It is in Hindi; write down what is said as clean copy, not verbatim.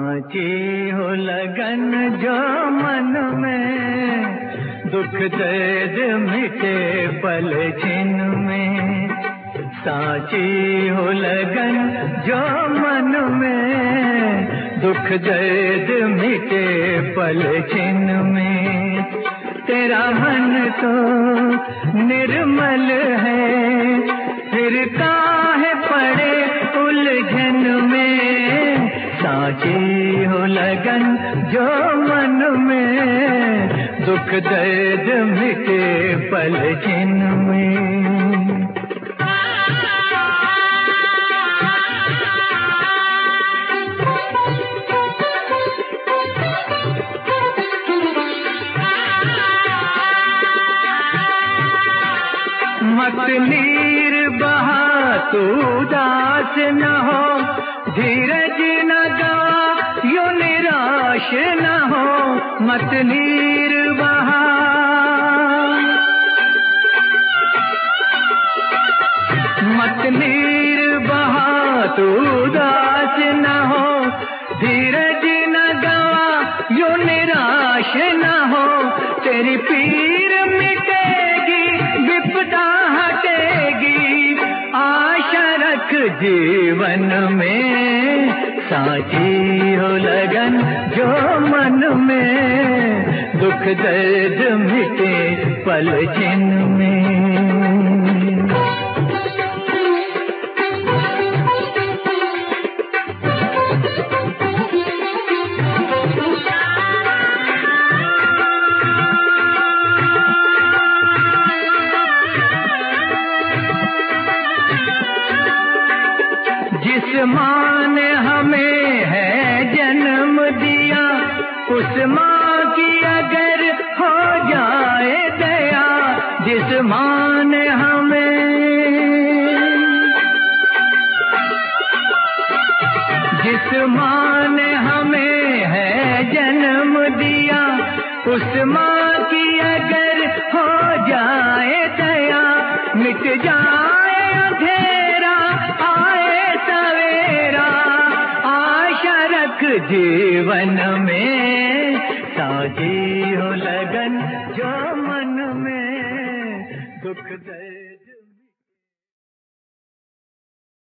साची हो लगन जो मन में, दुख दर्द मिटे पल छिन में। साची हो लगन जो मन में, दुख दर्द मिटे पल छिन में। तेरा मन तो निर्मल है, फिर काहे पड़े उलझन में। साची हो लगन जो मन में, दुख दर्द मिटे पल छिन में। मत नीर बहा तू उदास न हो, धीरज न गवा यूं निराश न हो। मत नीर बहा, मत नीर बहा तू उदास न हो, धीरज न गवा यूं निराश न हो। तेरी पीर मिटेगी विपदा हटेगी, आशा रख जीवन में। साची हो लगन जो मन में, दुख दर्द मिटे पल छिन में। जिस माँ ने हमें है जन्म दिया, उस माँ की अगर हो जाए दया। जिस माँ ने हमें, जिस माँ ने हमें है जन्म दिया, उस माँ की अगर हो जाए दया। मिट जाए अंधेरा आए सवेरा, आशा रख जीवन में। साची हो लगन जो मन में, दुख दर्द